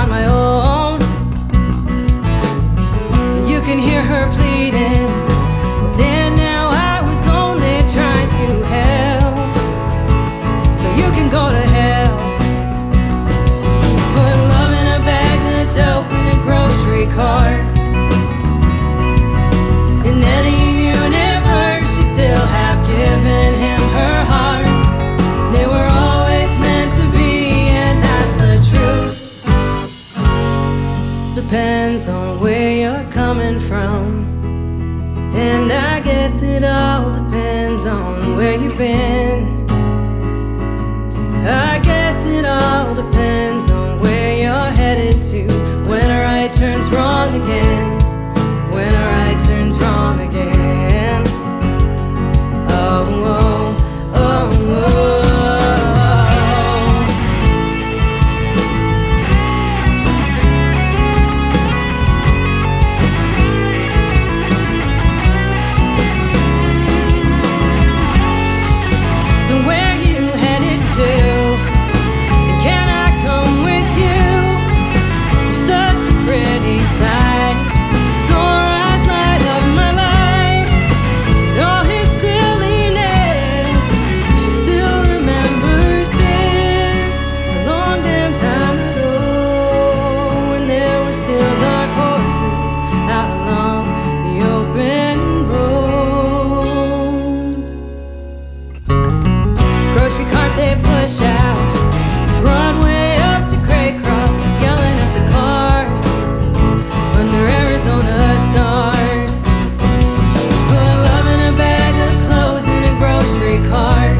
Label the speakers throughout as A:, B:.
A: on my own. You can hear her pleading, well, Dan, now I was only trying to help, so you can go to hell. Put love in a bag of dope in a grocery cart. In any universe, she'd still have given him her heart. They were always meant to be, and that's the truth. Depends on where you're coming from, and I guess it all depends on where you've been. I guess it all depends on where you're headed to, when a right turns wrong again, when a right turns wrong again. Oh, oh, oh, oh. So where you headed to? And can I come with you? You're such a pretty sight. Sore eyes light up my life. And all his silliness, she still remembers this. A long damn time ago, when there were still dark horses out along the open road. Grocery cart they push out, Broadway up to Craycroft, yelling at the cars under Arizona stars. Put love in a bag of clothes in a grocery cart.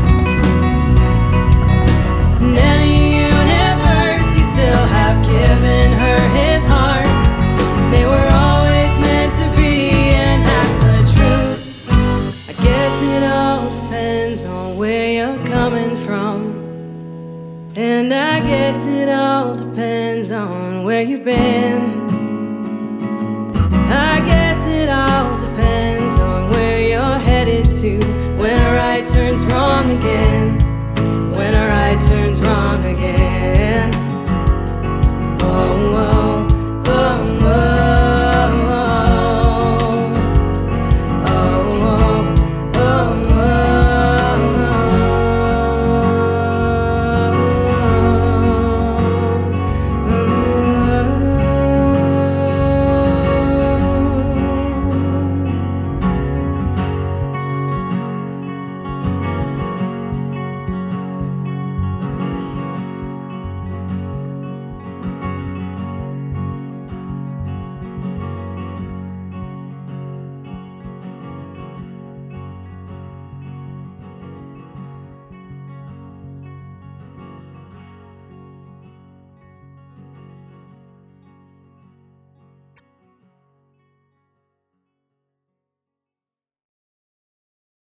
A: In any universe, he'd still have given her his heart. They were always meant to be, and that's the truth. I guess it all depends on where you're coming from, and I guess it all depends on where you've been.